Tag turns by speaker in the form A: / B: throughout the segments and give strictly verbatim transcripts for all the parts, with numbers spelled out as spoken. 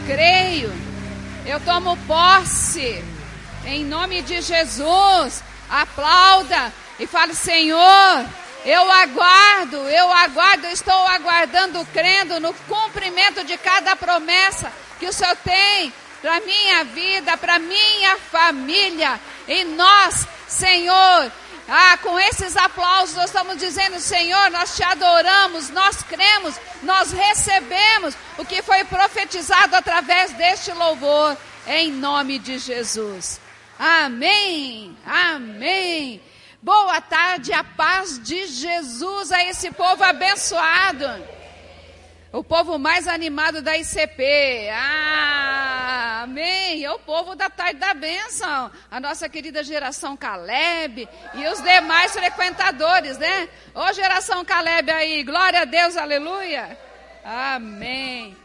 A: creio, eu tomo posse, em nome de Jesus. Aplauda e fale: Senhor, eu aguardo, eu aguardo, eu estou aguardando, crendo no cumprimento de cada promessa que o Senhor tem para minha vida, para minha família. E nós, Senhor, ah, com esses aplausos nós estamos dizendo: Senhor, nós te adoramos, nós cremos, nós recebemos o que foi profetizado através deste louvor, em nome de Jesus. Amém, amém. Boa tarde, a paz de Jesus a esse povo abençoado. O povo mais animado da I C P. Ah, amém. É o povo da tarde da bênção. A nossa querida geração Caleb e os demais frequentadores, né? Ô geração Caleb aí, glória a Deus, aleluia. Amém,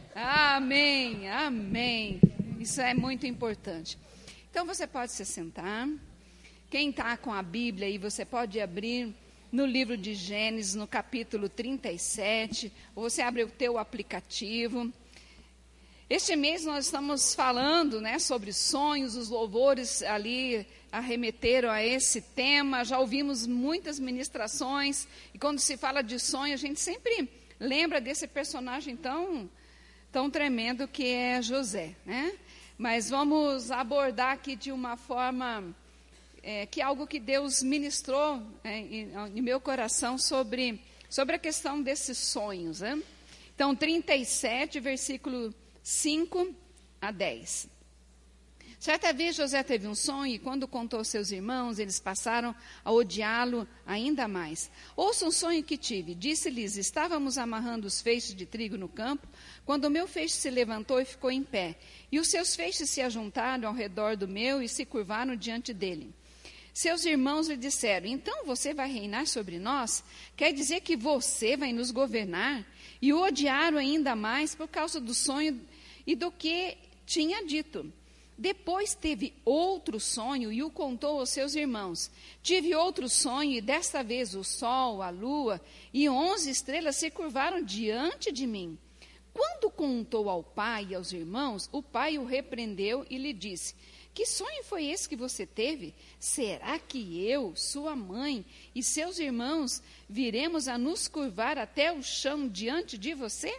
A: amém, amém. Isso é muito importante. Então você pode se sentar. Quem está com a Bíblia aí, você pode abrir no livro de Gênesis, no capítulo trinta e sete, ou você abre o teu aplicativo. Este mês nós estamos falando, né, sobre sonhos, os louvores ali arremeteram a esse tema, já ouvimos muitas ministrações, e quando se fala de sonho, a gente sempre lembra desse personagem tão, tão tremendo que é José, né? Mas vamos abordar aqui de uma forma... É, que é algo que Deus ministrou é, em, em meu coração sobre, sobre a questão desses sonhos. Né? Então, trinta e sete, versículo cinco a dez. Certa vez José teve um sonho e quando contou aos seus irmãos, eles passaram a odiá-lo ainda mais. Ouça um sonho que tive. Disse-lhes: estávamos amarrando os feixes de trigo no campo, quando o meu feixe se levantou e ficou em pé. E os seus feixes se ajuntaram ao redor do meu e se curvaram diante dele. Seus irmãos lhe disseram: então você vai reinar sobre nós? Quer dizer que você vai nos governar? E o odiaram ainda mais por causa do sonho e do que tinha dito. Depois teve outro sonho e o contou aos seus irmãos. Tive outro sonho e desta vez o sol, a lua e onze estrelas se curvaram diante de mim. Quando contou ao pai e aos irmãos, o pai o repreendeu e lhe disse: que sonho foi esse que você teve? Será que eu, sua mãe e seus irmãos viremos a nos curvar até o chão diante de você?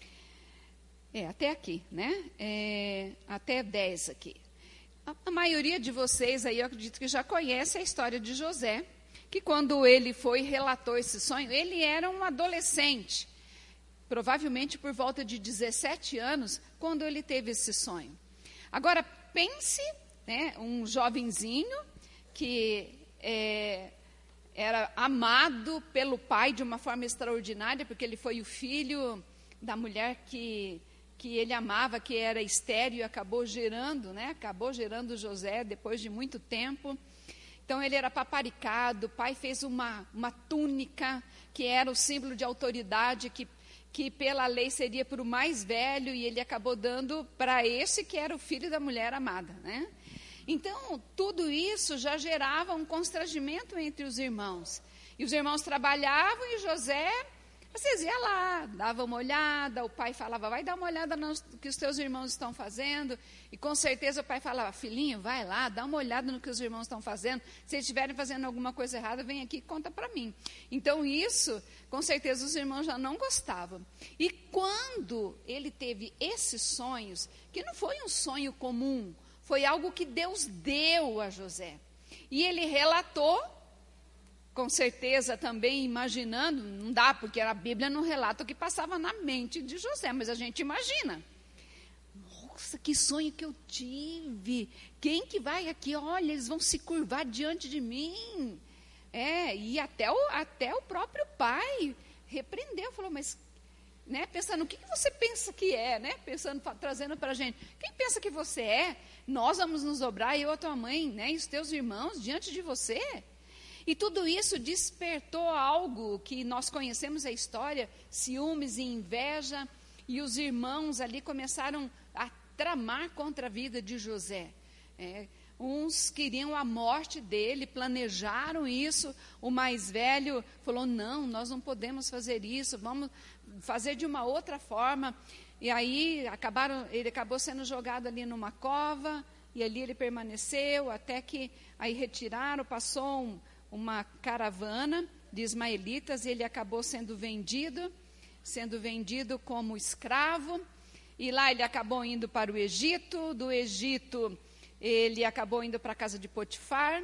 A: É, até aqui, né? É, até dez aqui. A, a maioria de vocês aí, eu acredito que já conhece a história de José, que quando ele foi e relatou esse sonho, ele era um adolescente, provavelmente por volta de dezessete anos, quando ele teve esse sonho. Agora, pense, né, um jovenzinho que é, era amado pelo pai de uma forma extraordinária, porque ele foi o filho da mulher que, que ele amava, que era estéril, e acabou gerando, né, acabou gerando José depois de muito tempo. Então ele era paparicado, o pai fez uma, uma túnica que era o símbolo de autoridade, que que pela lei seria para o mais velho, e ele acabou dando para esse que era o filho da mulher amada, né? Então, tudo isso já gerava um constrangimento entre os irmãos. E os irmãos trabalhavam e José, vocês iam lá, dava uma olhada, o pai falava: vai dar uma olhada no que os teus irmãos estão fazendo. E com certeza o pai falava: filhinho, vai lá, dá uma olhada no que os irmãos estão fazendo. Se eles estiverem fazendo alguma coisa errada, vem aqui e conta para mim. Então isso, com certeza os irmãos já não gostavam. E quando ele teve esses sonhos, que não foi um sonho comum, foi algo que Deus deu a José. E ele relatou, com certeza também imaginando, não dá, porque a Bíblia não relata o que passava na mente de José, mas a gente imagina. Nossa, que sonho que eu tive. Quem que vai aqui? Olha, eles vão se curvar diante de mim. É, e até o, até o próprio pai repreendeu, falou: mas, né, pensando, o que, que você pensa que é, né? Pensando, trazendo para a gente, quem pensa que você é? Nós vamos nos dobrar, eu, a tua mãe, né, e os teus irmãos, diante de você? E tudo isso despertou algo que nós conhecemos a história, ciúmes e inveja, e os irmãos ali começaram a tramar contra a vida de José. É, uns queriam a morte dele, planejaram isso. O mais velho falou: não, nós não podemos fazer isso, vamos fazer de uma outra forma. e aí acabaram, ele acabou sendo jogado ali numa cova, e ali ele permaneceu, até que aí retiraram, passou um, uma caravana de ismaelitas, e ele acabou sendo vendido, sendo vendido como escravo, e lá ele acabou indo para o Egito, do Egito ele acabou indo para a casa de Potifar.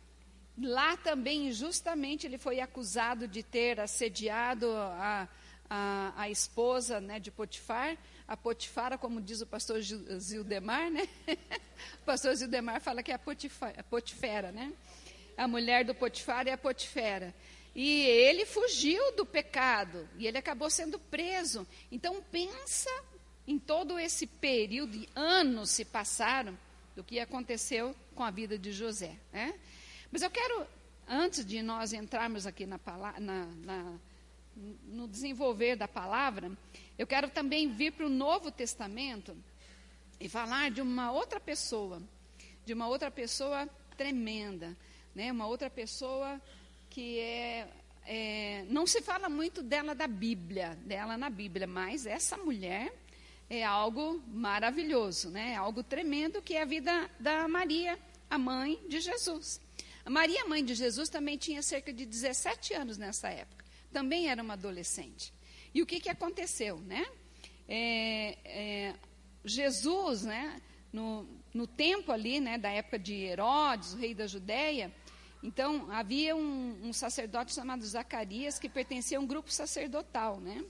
A: Lá também, injustamente, ele foi acusado de ter assediado a, a, a esposa, né, de Potifar. A Potifara, como diz o pastor Zildemar, né? O pastor Zildemar fala que é a, Potifar, a Potifera, né? A mulher do Potifar é a Potifera. E ele fugiu do pecado, e ele acabou sendo preso. Então, pensa em todo esse período, de anos se passaram, do que aconteceu com a vida de José, né? Mas eu quero, antes de nós entrarmos aqui na, na, na, no desenvolver da palavra, eu quero também vir para o Novo Testamento e falar de uma outra pessoa, de uma outra pessoa tremenda, né? Uma outra pessoa que é, é, não se fala muito dela da Bíblia, dela na Bíblia, mas essa mulher é algo maravilhoso, né? Algo tremendo, que é a vida da Maria, a mãe de Jesus. A Maria, mãe de Jesus, também tinha cerca de dezessete anos nessa época. Também era uma adolescente. E o que, que aconteceu, né? É, é, Jesus, né, no, no tempo ali, né, da época de Herodes, o rei da Judéia, então havia um, um sacerdote chamado Zacarias, que pertencia a um grupo sacerdotal, né?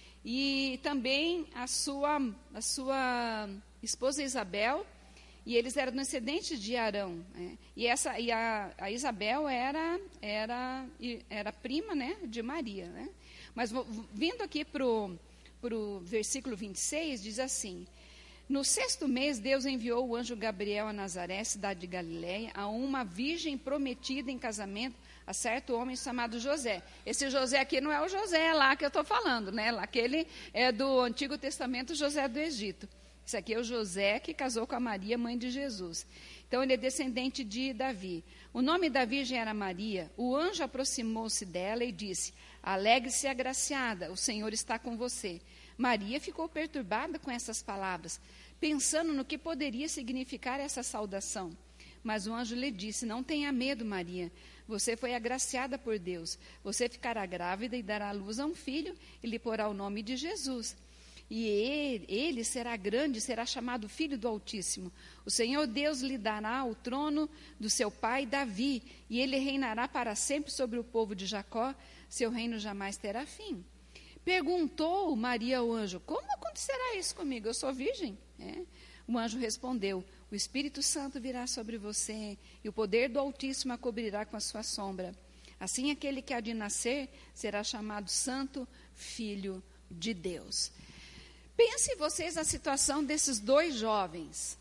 A: E também a sua, a sua esposa Isabel, e eles eram descendentes de Arão, né? E, essa, e a, a Isabel era, era, era prima, né, de Maria, né? Mas vindo aqui para o versículo vinte e seis, diz assim: no sexto mês, Deus enviou o anjo Gabriel a Nazaré, cidade de Galiléia, a uma virgem prometida em casamento a certo homem chamado José. Esse José aqui não é o José lá que eu estou falando, né? Aquele é do Antigo Testamento, José do Egito. Esse aqui é o José que casou com a Maria, mãe de Jesus. Então, ele é descendente de Davi. O nome da virgem era Maria. O anjo aproximou-se dela e disse: alegre-se, agraciada, o Senhor está com você. Maria ficou perturbada com essas palavras, pensando no que poderia significar essa saudação. Mas o anjo lhe disse: não tenha medo, Maria. Você foi agraciada por Deus. Você ficará grávida e dará à luz a um filho e lhe porá o nome de Jesus. E ele, ele será grande, será chamado Filho do Altíssimo. O Senhor Deus lhe dará o trono do seu pai Davi, e ele reinará para sempre sobre o povo de Jacó. Seu reino jamais terá fim. Perguntou Maria ao anjo: como acontecerá isso comigo? Eu sou virgem. É. O anjo respondeu: o Espírito Santo virá sobre você, e o poder do Altíssimo a cobrirá com a sua sombra. Assim, aquele que há de nascer será chamado Santo Filho de Deus. Pense vocês na situação desses dois jovens.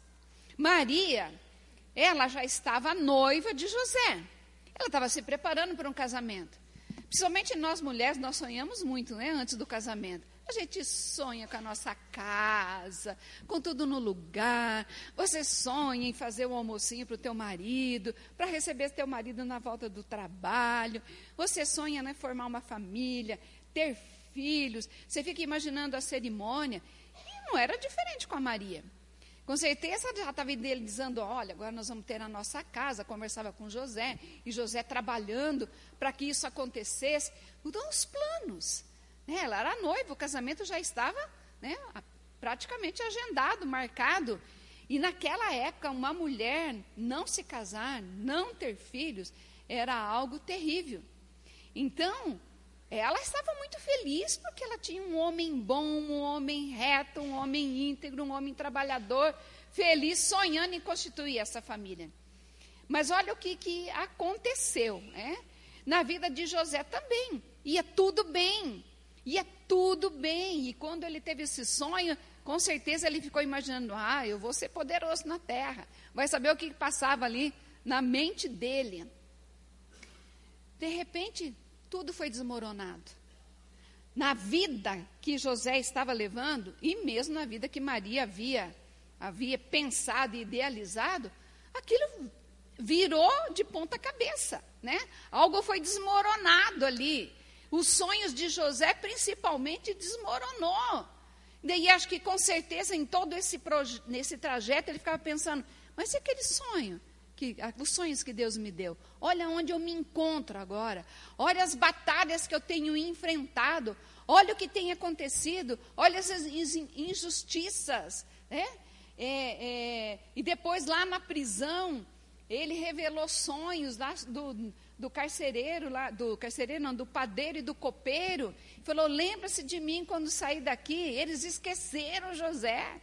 A: Maria, ela já estava noiva de José. Ela estava se preparando para um casamento. Principalmente nós mulheres, nós sonhamos muito, né, antes do casamento. A gente sonha com a nossa casa, com tudo no lugar. Você sonha em fazer um almocinho para o teu marido, para receber teu marido na volta do trabalho. Você sonha, né, formar uma família, ter filhos. Você fica imaginando a cerimônia. E não era diferente com a Maria. Com certeza já estava idealizando: olha, agora nós vamos ter a nossa casa. Conversava com José, e José trabalhando para que isso acontecesse. Mudou os planos. Né? Ela era noiva, o casamento já estava, né, praticamente agendado, marcado. E naquela época, uma mulher não se casar, não ter filhos, era algo terrível. Então, ela estava muito feliz porque ela tinha um homem bom, um homem reto, um homem íntegro, um homem trabalhador, feliz, sonhando em constituir essa família. Mas olha o que, que aconteceu, né? Na vida de José também. Ia tudo bem, ia tudo bem. E quando ele teve esse sonho, com certeza ele ficou imaginando: ah, eu vou ser poderoso na terra. Vai saber o que passava ali na mente dele. De repente, tudo foi desmoronado. Na vida que José estava levando, e mesmo na vida que Maria havia, havia pensado e idealizado, aquilo virou de ponta cabeça, né? Algo foi desmoronado ali. Os sonhos de José, principalmente, desmoronou. Daí acho que com certeza em todo esse, proje- nesse trajeto ele ficava pensando, mas e aquele sonho? Que, os sonhos que Deus me deu? Olha onde eu me encontro agora. Olha as batalhas que eu tenho enfrentado. Olha o que tem acontecido. Olha essas injustiças. Né? É, é, e depois lá na prisão, ele revelou sonhos lá do, do carcereiro, lá, do carcereiro não, do padeiro e do copeiro. Falou, lembra-se de mim quando sair daqui. Eles esqueceram José.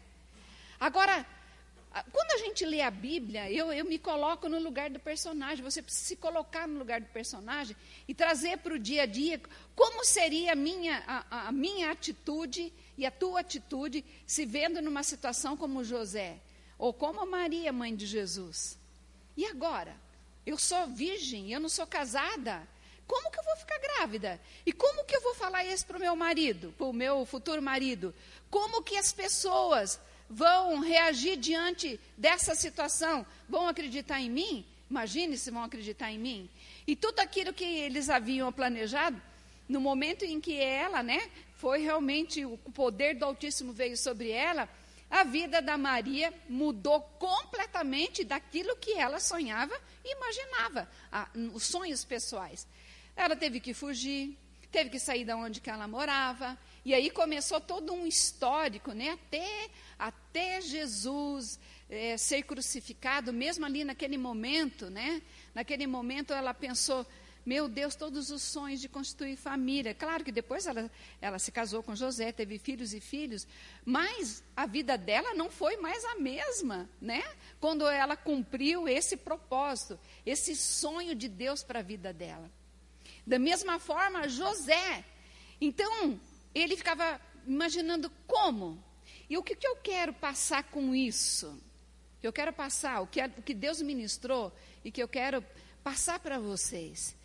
A: Agora, quando a gente lê a Bíblia, eu, eu me coloco no lugar do personagem. Você precisa se colocar no lugar do personagem e trazer para o dia a dia como seria a minha, a, a minha atitude e a tua atitude se vendo numa situação como José, ou como Maria, mãe de Jesus. E agora? Eu sou virgem, eu não sou casada. Como que eu vou ficar grávida? E como que eu vou falar isso para o meu marido, para o meu futuro marido? Como que as pessoas vão reagir diante dessa situação? Vão acreditar em mim? Imagine se vão acreditar em mim. E tudo aquilo que eles haviam planejado, no momento em que ela, né, foi realmente, o poder do Altíssimo veio sobre ela, a vida da Maria mudou completamente daquilo que ela sonhava e imaginava, a, os sonhos pessoais. Ela teve que fugir, teve que sair da onde que ela morava, e aí começou todo um histórico, né, até, até Jesus é, ser crucificado, mesmo ali naquele momento, né, naquele momento ela pensou, meu Deus, todos os sonhos de constituir família. Claro que depois ela, ela se casou com José, teve filhos e filhos, mas a vida dela não foi mais a mesma, né? Quando ela cumpriu esse propósito, esse sonho de Deus para a vida dela. Da mesma forma, José, então, ele ficava imaginando como. E o que, que eu quero passar com isso? O que eu quero passar, o que, o que Deus ministrou e que eu quero passar para vocês.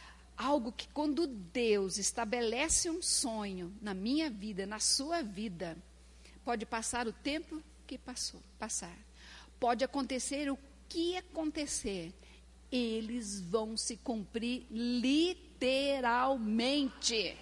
A: Algo que quando Deus estabelece um sonho na minha vida, na sua vida, pode passar o tempo que passou, passar. Pode acontecer o que acontecer, eles vão se cumprir literalmente.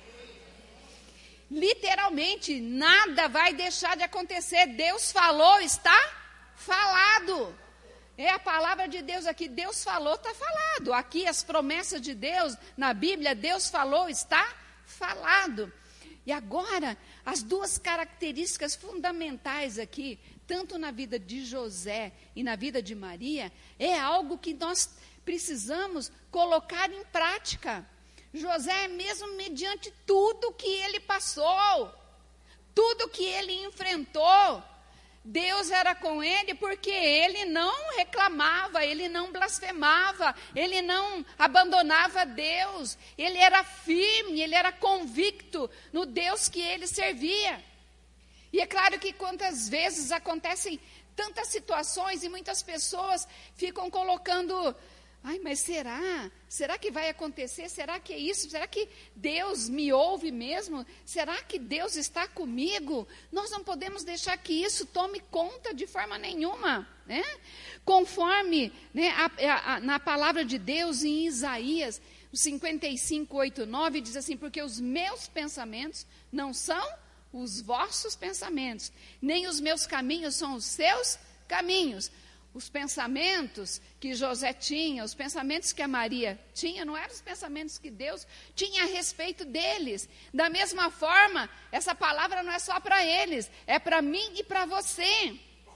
A: Literalmente, nada vai deixar de acontecer. Deus falou, está falado. É a palavra de Deus aqui, Deus falou, está falado. Aqui as promessas de Deus, na Bíblia, Deus falou, está falado. E agora, as duas características fundamentais aqui, tanto na vida de José e na vida de Maria, é algo que nós precisamos colocar em prática. José, mesmo mediante tudo que ele passou, tudo que ele enfrentou, Deus era com ele porque ele não reclamava, ele não blasfemava, ele não abandonava Deus, ele era firme, ele era convicto no Deus que ele servia. E é claro que quantas vezes acontecem tantas situações e muitas pessoas ficam colocando, ai, mas será? Será que vai acontecer? Será que é isso? Será que Deus me ouve mesmo? Será que Deus está comigo? Nós não podemos deixar que isso tome conta de forma nenhuma, né? Conforme, né, a, a, na palavra de Deus em Isaías cinquenta e cinco, oito, nove, diz assim, porque os meus pensamentos não são os vossos pensamentos, nem os meus caminhos são os seus caminhos. Os pensamentos que José tinha, os pensamentos que a Maria tinha, não eram os pensamentos que Deus tinha a respeito deles. Da mesma forma, essa palavra não é só para eles, é para mim e para você.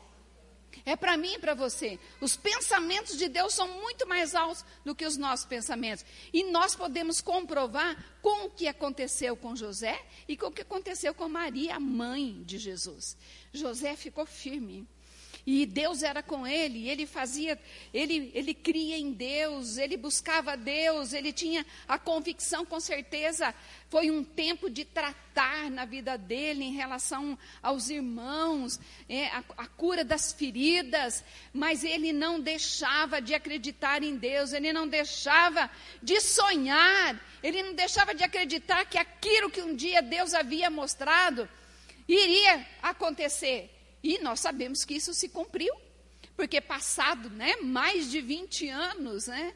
A: É para mim e para você. Os pensamentos de Deus são muito mais altos do que os nossos pensamentos. E nós podemos comprovar com o que aconteceu com José e com o que aconteceu com Maria, a mãe de Jesus. José ficou firme. E Deus era com ele, ele fazia, ele, ele cria em Deus, ele buscava Deus, ele tinha a convicção, com certeza, foi um tempo de tratar na vida dele em relação aos irmãos, é, a, a cura das feridas, mas ele não deixava de acreditar em Deus, ele não deixava de sonhar, ele não deixava de acreditar que aquilo que um dia Deus havia mostrado iria acontecer. E nós sabemos que isso se cumpriu, porque passado, né, mais de vinte anos, né,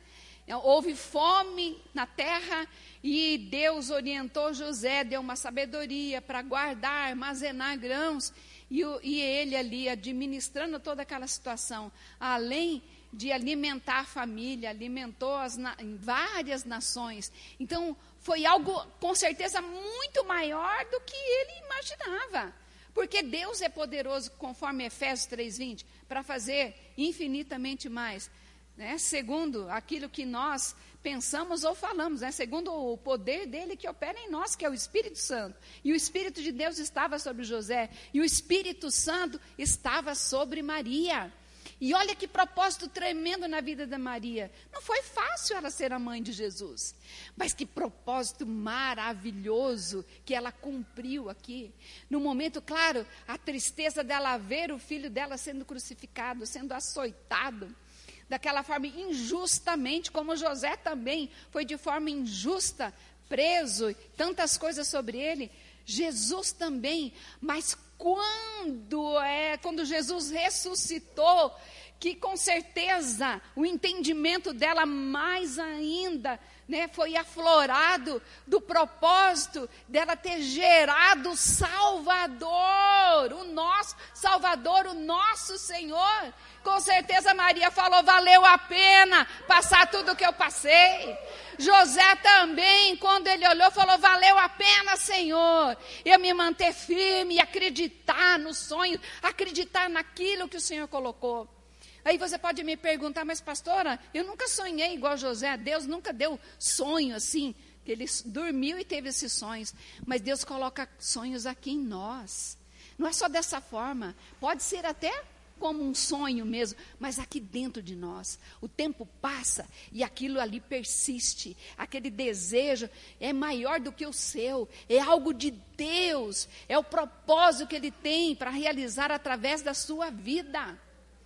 A: houve fome na terra e Deus orientou José, deu uma sabedoria para guardar, armazenar grãos, e, o, e ele ali administrando toda aquela situação, além de alimentar a família, alimentou as na, em várias nações. Então, foi algo, com certeza, muito maior do que ele imaginava. Porque Deus é poderoso, conforme Efésios três, vinte, para fazer infinitamente mais. Né? Segundo aquilo que nós pensamos ou falamos, né? Segundo o poder dele que opera em nós, que é o Espírito Santo. E o Espírito de Deus estava sobre José, e o Espírito Santo estava sobre Maria. E olha que propósito tremendo na vida da Maria. Não foi fácil ela ser a mãe de Jesus, mas que propósito maravilhoso que ela cumpriu aqui. No momento, claro, a tristeza dela ver o filho dela sendo crucificado, sendo açoitado, daquela forma injustamente, como José também foi de forma injusta, preso, tantas coisas sobre ele. Jesus também, mas quando, é, quando Jesus ressuscitou, que com certeza o entendimento dela mais ainda, né, foi aflorado do propósito dela ter gerado o Salvador, o nosso Salvador, o nosso Senhor. Com certeza Maria falou, valeu a pena passar tudo o que eu passei. José também, quando ele olhou, falou, valeu a pena, Senhor, eu me manter firme e acreditar no sonho, acreditar naquilo que o Senhor colocou. Aí você pode me perguntar, mas pastora, eu nunca sonhei igual José, Deus nunca deu sonho assim, que ele dormiu e teve esses sonhos, mas Deus coloca sonhos aqui em nós, não é só dessa forma, pode ser até como um sonho mesmo, mas aqui dentro de nós, o tempo passa e aquilo ali persiste, aquele desejo é maior do que o seu, é algo de Deus, é o propósito que Ele tem para realizar através da sua vida.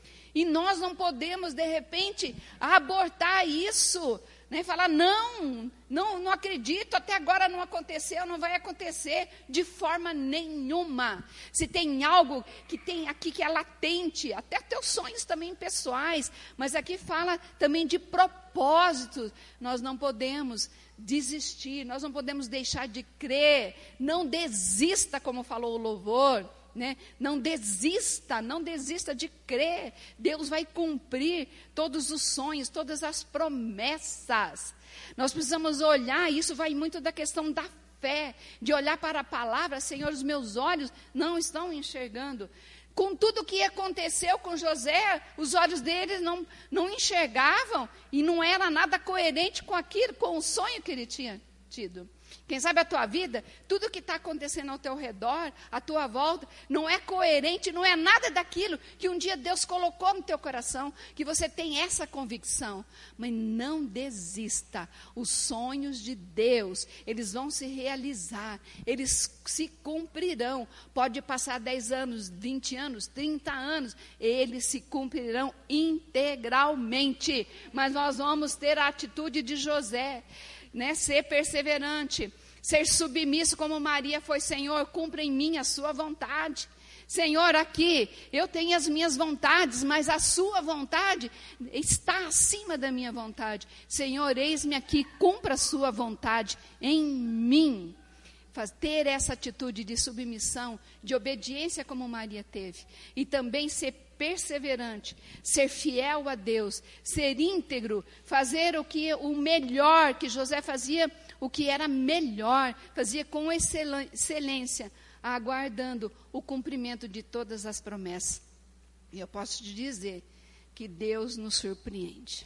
A: E nós não podemos, de repente, abortar isso, né? Falar, não, não, não acredito, até agora não aconteceu, não vai acontecer de forma nenhuma. Se tem algo que tem aqui que é latente, até teus sonhos também pessoais, mas aqui fala também de propósito, nós não podemos desistir, nós não podemos deixar de crer, não desista, como falou o louvor. Né? Não desista, não desista de crer. Deus vai cumprir todos os sonhos, todas as promessas. Nós precisamos olhar, isso vai muito da questão da fé, de olhar para a palavra. Senhor, os meus olhos não estão enxergando. Com tudo o que aconteceu com José, os olhos dele não, não enxergavam e não era nada coerente com aquilo, com o sonho que ele tinha tido. Quem sabe a tua vida, tudo que está acontecendo ao teu redor, à tua volta, não é coerente, não é nada daquilo que um dia Deus colocou no teu coração, que você tem essa convicção. Mas não desista, os sonhos de Deus, eles vão se realizar, eles se cumprirão. Pode passar dez anos, vinte anos, trinta anos, eles se cumprirão integralmente. Mas nós vamos ter a atitude de José, né? Ser perseverante, ser submisso como Maria foi. Senhor, cumpra em mim a sua vontade. Senhor, aqui eu tenho as minhas vontades, mas a sua vontade está acima da minha vontade. Senhor, eis-me aqui, cumpra a sua vontade em mim. Faz, ter essa atitude de submissão, de obediência como Maria teve, e também ser perseverante, ser fiel a Deus, ser íntegro, fazer o que o melhor, que José fazia, o que era melhor, fazia com excelência, aguardando o cumprimento de todas as promessas. E eu posso te dizer que Deus nos surpreende.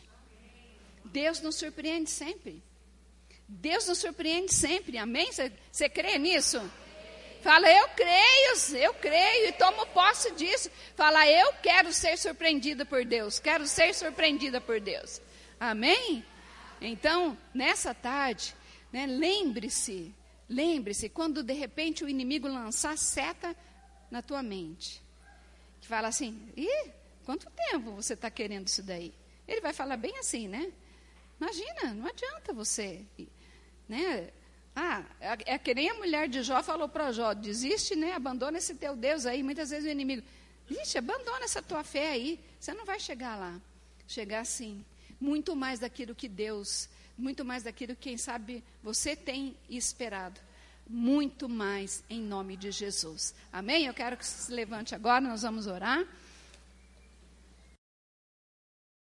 A: Deus nos surpreende sempre. Deus nos surpreende sempre, amém? Você crê nisso? Fala, eu creio, eu creio e tomo posse disso. Fala, eu quero ser surpreendida por Deus, quero ser surpreendida por Deus. Amém? Então, nessa tarde, né, lembre-se, lembre-se, quando de repente o inimigo lançar seta na tua mente, que fala assim, ih, quanto tempo você está querendo isso daí? Ele vai falar bem assim, né? Imagina, não adianta você, né? Ah, é que nem a mulher de Jó falou para Jó, desiste, né? Abandona esse teu Deus aí. Muitas vezes o inimigo, ixi, abandona essa tua fé aí, você não vai chegar lá. Chegar assim, muito mais daquilo que Deus, muito mais daquilo que, quem sabe, você tem esperado. Muito mais em nome de Jesus. Amém? Eu quero que você se levante agora, nós vamos orar.